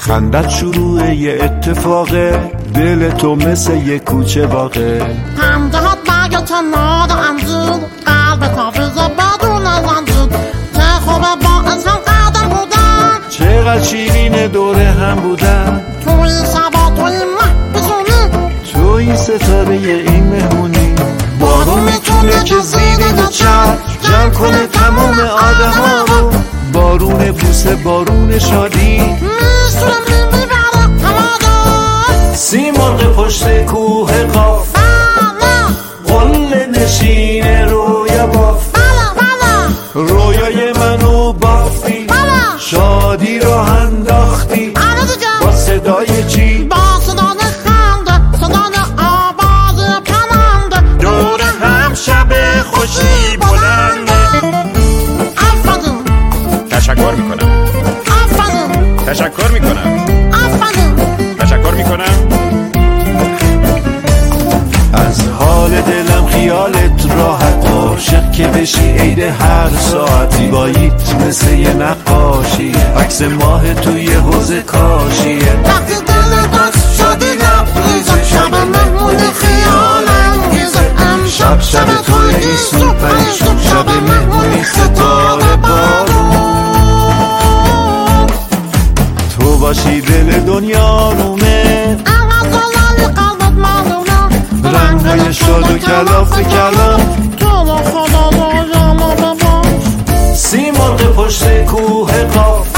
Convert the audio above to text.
خندت شروع یه اتفاقه، دل تو مثل یه کوچه باغه. پنجهات برگ کنار انجیر، قلب تافیزه بدون زنجیر. چه خوبه با عشق قدم بودن، چقدر شیرین دوره هم بودن. توی شبا توی مه بزونی، توی ستاره این مهمونی. بارون میتونه که زیر دوچر جمع کنه تمام آدم ها رو. بارون بوسه، بارون شادی، میشونم میبره همه. سیمرغ پشت کوه قاف، قله نشین رویا باف. رویای منو بافتی، شادی رو انداختی. با صدای چی؟ با صدای خنده، صدای آواز پرنده. دور هم شب خوشی بلنده. آفرین، تشکر میکنم. آفرین، تشکر میکنم. آفرین. تشکر میکنم. از حال دلم خیالت راحت، عاشق که بشی عید هر ساعتی. باییت مثل یه نقاشی، عکس ماه توی حوض کاشیه. وقتی دل دست شدی لبریزه، شب مهمون خیال انگیزه. امشب شب توی سوپر، شب مهمونی ستاره بارون. تو باشی دل دنیا رومه، رنگای شاد و کلاف کلام. تو رو خدا رویامو بباش. سیمرغ پشت کوه قاف،